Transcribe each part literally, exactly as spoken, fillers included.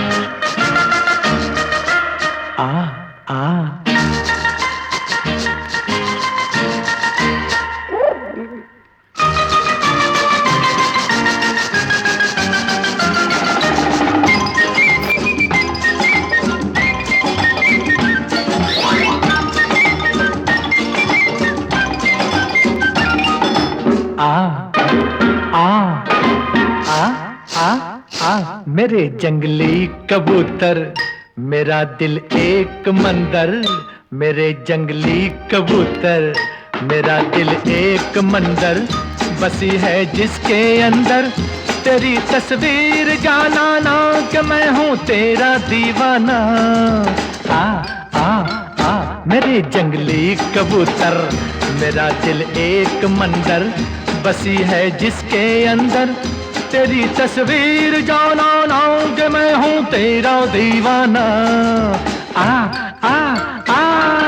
आ आ आ आ आ आ आ मेरे जंगली कबूतर, मेरा दिल एक मंदिर। मेरे जंगली कबूतर, मेरा दिल एक मंदिर। बसी है जिसके अंदर तेरी तस्वीर, जाना ना कि मैं हूँ तेरा दीवाना। आ आ आ मेरे जंगली कबूतर, मेरा दिल एक मंदिर। बसी है जिसके अंदर तेरी तस्वीर, जाना ना कि मैं हूँ तेरा दीवाना। आ आ आ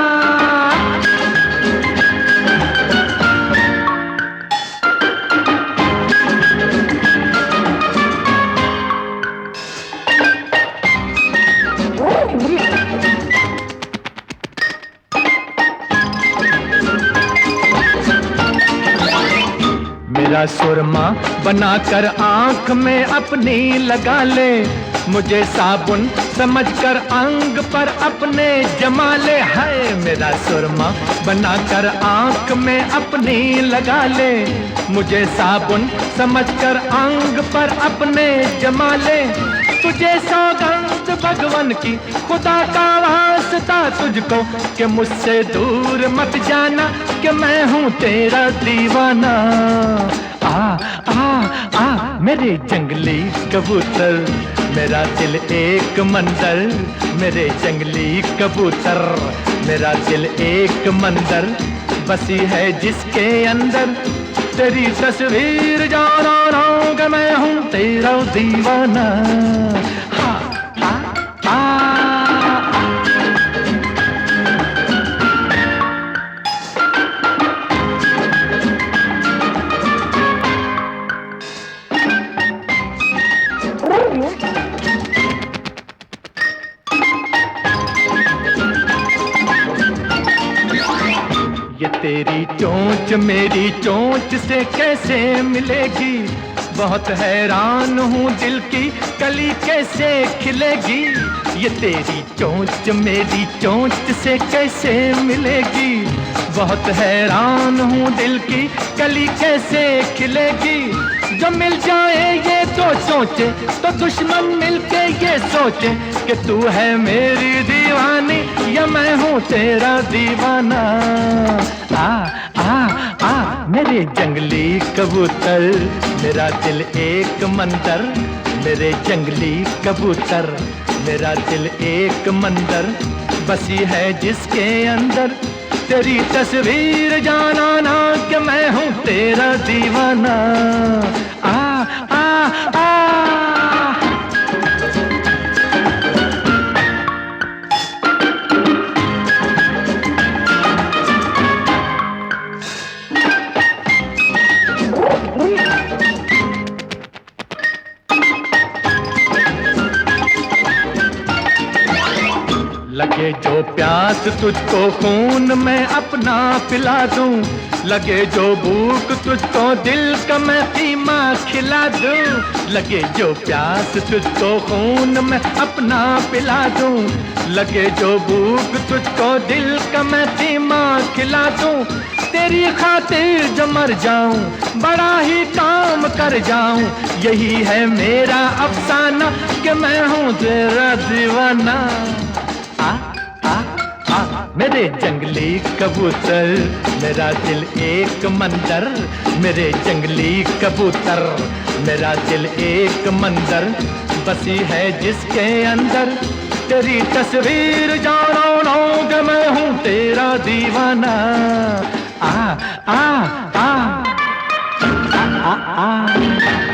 मेरा सुरमा बनाकर आंख में अपनी लगा ले, मुझे साबुन समझकर अंग पर अपने जमा ले। है मेरा सुरमा बनाकर आंख में अपनी लगा ले, मुझे साबुन समझकर अंग पर अपने जमा ले। तुझे सौगंध भगवान की, खुदा का वास्ता तुझको, कि मुझसे दूर मत जाना कि मैं हूँ तेरा दीवाना। आ आ आ मेरे जंगली कबूतर, मेरा दिल एक मंदिर। मेरे जंगली कबूतर, मेरा दिल एक मंदिर। बसी है जिसके अंदर तेरी तस्वीर, जाना ना कि मैं हूँ तेरा दीवाना। हाँ आ आ ये तेरी चोंच मेरी चोंच से कैसे मिलेगी, बहुत हैरान हूँ दिल की कली कैसे खिलेगी। ये तेरी चोंच मेरी चोंच से कैसे मिलेगी, बहुत हैरान हूँ दिल की कली कैसे खिलेगी। जो मिल जाए ये दो चोंचे तो दुश्मन मिलके ये सोचे कि तू है मेरी दीवानी या मैं हूँ तेरा दीवाना। आ आ आ मेरे जंगली कबूतर, मेरा दिल एक मंदिर। मेरे जंगली कबूतर, मेरा दिल एक मंदिर। बसी है जिसके अंदर तेरी तस्वीर, जाना ना कि मैं हूँ तेरा दीवाना। आ आ आ लगे जो प्यास तुझको खून मैं अपना पिला दूं, लगे जो भूख तुझको दिल का मैं कीमा खिला दूं। लगे जो प्यास तुझको खून मैं अपना पिला दूं, लगे जो भूख तुझको दिल का मैं कीमा खिला दूं। तेरी खातिर जो मर जाऊं, बड़ा ही काम कर जाऊं, यही है मेरा अफसाना कि मैं हूँ तेरा दीवाना। आ आ आ मेरे जंगली कबूतर, मेरा दिल एक मंदिर। मेरे जंगली कबूतर, मेरा दिल एक मंदिर। बसी है जिसके अंदर तेरी तस्वीर, जानो ना कि मैं हूँ तेरा दीवाना। आ आ आ आ आ, आ, आ